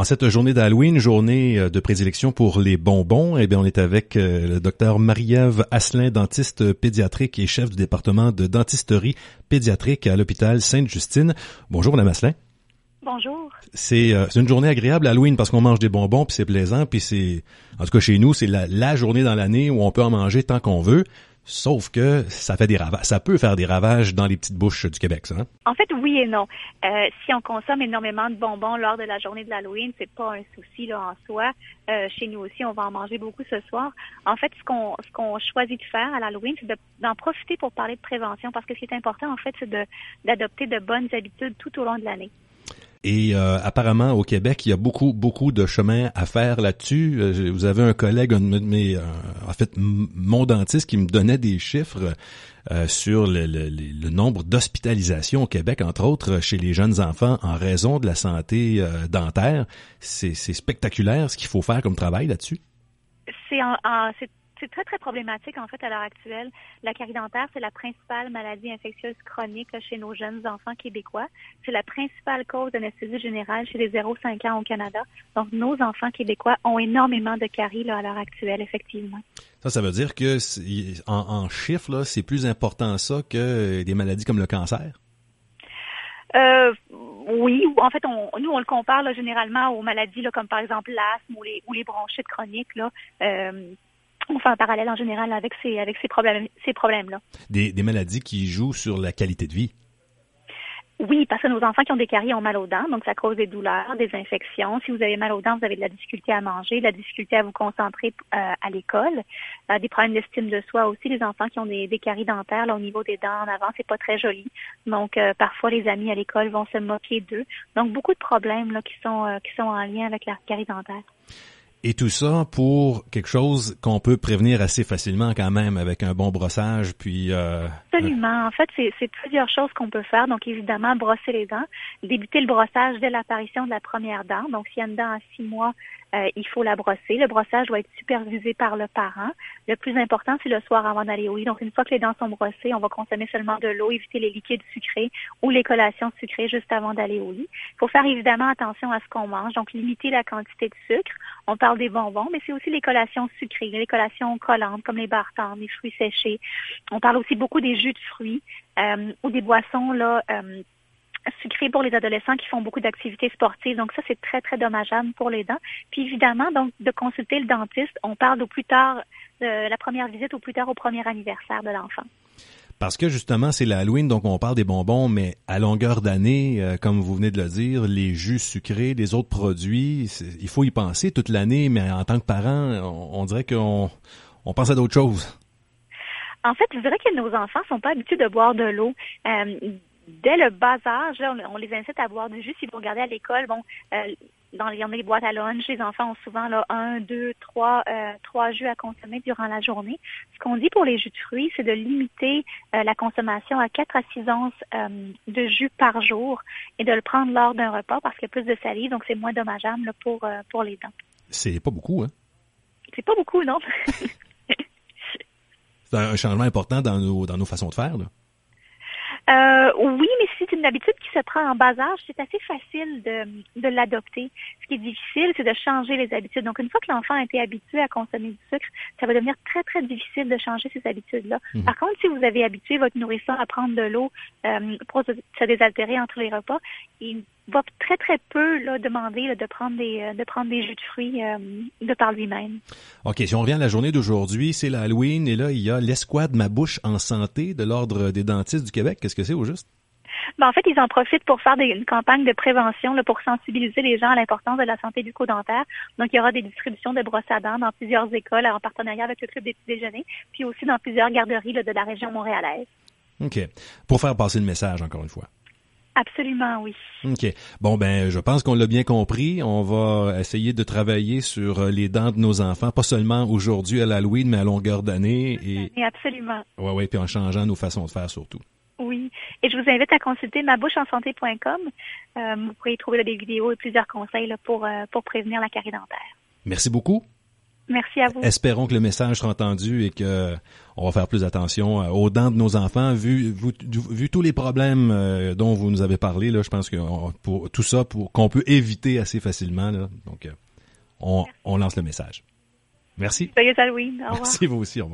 En cette journée d'Halloween, journée de prédilection pour les bonbons, eh bien, on est avec le docteur Marie-Ève Asselin, dentiste pédiatrique et chef du département de dentisterie pédiatrique à l'hôpital Sainte-Justine. Bonjour, Madame Asselin. Bonjour. C'est une journée agréable Halloween parce qu'on mange des bonbons puis c'est plaisant puis c'est, en tout cas chez nous, c'est la journée dans l'année où on peut en manger tant qu'on veut. Sauf que ça peut faire des ravages dans les petites bouches du Québec, ça. Hein? En fait, oui et non. Si on consomme énormément de bonbons lors de la journée de l'Halloween, c'est pas un souci là en soi. Chez nous aussi, on va en manger beaucoup ce soir. En fait, ce qu'on choisit de faire à l'Halloween, c'est d'en profiter pour parler de prévention, parce que ce qui est important, en fait, c'est d'adopter de bonnes habitudes tout au long de l'année. Et apparemment, au Québec, il y a beaucoup de chemin à faire là-dessus. Vous avez un collègue, mon dentiste, qui me donnait des chiffres sur le nombre d'hospitalisations au Québec, entre autres, chez les jeunes enfants en raison de la santé dentaire. C'est spectaculaire ce qu'il faut faire comme travail là-dessus. C'est très, très problématique, en fait, à l'heure actuelle. La carie dentaire, c'est la principale maladie infectieuse chronique là, chez nos jeunes enfants québécois. C'est la principale cause d'anesthésie générale chez les 0-5 ans au Canada. Donc, nos enfants québécois ont énormément de caries là, à l'heure actuelle, effectivement. Ça veut dire que, en chiffres, là, c'est plus important ça que des maladies comme le cancer? Oui, en fait, nous on le compare là, généralement aux maladies là, comme par exemple l'asthme ou les bronchites chroniques là. On fait un parallèle en général avec ces problèmes-là. Des maladies qui jouent sur la qualité de vie. Oui, parce que nos enfants qui ont des caries ont mal aux dents, donc ça cause des douleurs, des infections. Si vous avez mal aux dents, vous avez de la difficulté à manger, de la difficulté à vous concentrer à l'école, des problèmes d'estime de soi aussi. Les enfants qui ont des caries dentaires là, au niveau des dents en avant, c'est pas très joli. Donc parfois les amis à l'école vont se moquer d'eux. Donc beaucoup de problèmes là qui sont en lien avec la carie dentaire. Et tout ça pour quelque chose qu'on peut prévenir assez facilement quand même avec un bon brossage, puis... Absolument. En fait, c'est plusieurs choses qu'on peut faire. Donc, évidemment, brosser les dents, débuter le brossage dès l'apparition de la première dent. Donc, s'il y a une dent à 6 mois, il faut la brosser. Le brossage doit être supervisé par le parent. Le plus important, c'est le soir avant d'aller au lit. Donc, une fois que les dents sont brossées, on va consommer seulement de l'eau, éviter les liquides sucrés ou les collations sucrées juste avant d'aller au lit. Il faut faire évidemment attention à ce qu'on mange. Donc, limiter la quantité de sucre. On parle des bonbons, mais c'est aussi les collations sucrées, les collations collantes comme les barres tendres, les fruits séchés. On parle aussi beaucoup des jus de fruits ou des boissons là sucrées pour les adolescents qui font beaucoup d'activités sportives. Donc ça, c'est très, très dommageable pour les dents. Puis évidemment, donc de consulter le dentiste. On parle au plus tard de la première visite, au plus tard au premier anniversaire de l'enfant. Parce que justement, c'est l'Halloween, donc on parle des bonbons, mais à longueur d'année, comme vous venez de le dire, les jus sucrés, les autres produits, il faut y penser toute l'année, mais en tant que parent, on dirait qu'on pense à d'autres choses. En fait, je dirais que nos enfants sont pas habitués de boire de l'eau. Dès le bas âge, là, on les incite à boire du jus. Si vous regardez à l'école, il y en a les boîtes à lunch, les enfants ont souvent là 1, 2, 3 jus à consommer durant la journée. Ce qu'on dit pour les jus de fruits, c'est de limiter la consommation à 4 à 6 onces de jus par jour et de le prendre lors d'un repas parce qu'il y a plus de salive, donc c'est moins dommageable là, pour les dents. C'est pas beaucoup, hein? C'est pas beaucoup, non? C'est un changement important dans nos façons de faire, là. Oui, mais si c'est une habitude qui se prend en bas âge, c'est assez facile de l'adopter. Ce qui est difficile, c'est de changer les habitudes. Donc, une fois que l'enfant a été habitué à consommer du sucre, ça va devenir très, très difficile de changer ces habitudes-là. Par contre, si vous avez habitué votre nourrisson à prendre de l'eau pour se désaltérer entre les repas, il va très, très peu là, demander là, de prendre des jus de fruits de par lui-même. OK, si on revient à la journée d'aujourd'hui, c'est l'Halloween et là, il y a l'escouade Ma Bouche en santé de l'Ordre des dentistes du Québec. Qu'est-ce que c'est au juste? En fait, ils en profitent pour faire une campagne de prévention là, pour sensibiliser les gens à l'importance de la santé bucco-dentaire. Donc, il y aura des distributions de brosses à dents dans plusieurs écoles en partenariat avec le Club des petits déjeuners, puis aussi dans plusieurs garderies là, de la région montréalaise. OK. Pour faire passer le message, encore une fois. Absolument, oui. OK. Bon, je pense qu'on l'a bien compris. On va essayer de travailler sur les dents de nos enfants, pas seulement aujourd'hui à l'Halloween, mais à longueur d'année. Et absolument. Oui, puis en changeant nos façons de faire surtout. Oui. Et je vous invite à consulter maboucheensanté.com. Vous pourrez y trouver là, des vidéos et plusieurs conseils là, pour prévenir la carie dentaire. Merci beaucoup. Merci à vous. Espérons que le message sera entendu et que on va faire plus attention aux dents de nos enfants. Vu tous les problèmes dont vous nous avez parlé, là, je pense que pour tout ça, qu'on peut éviter assez facilement, là. Donc, on lance le message. Merci. Joyeux Halloween. Au revoir. Merci vous aussi. Au revoir.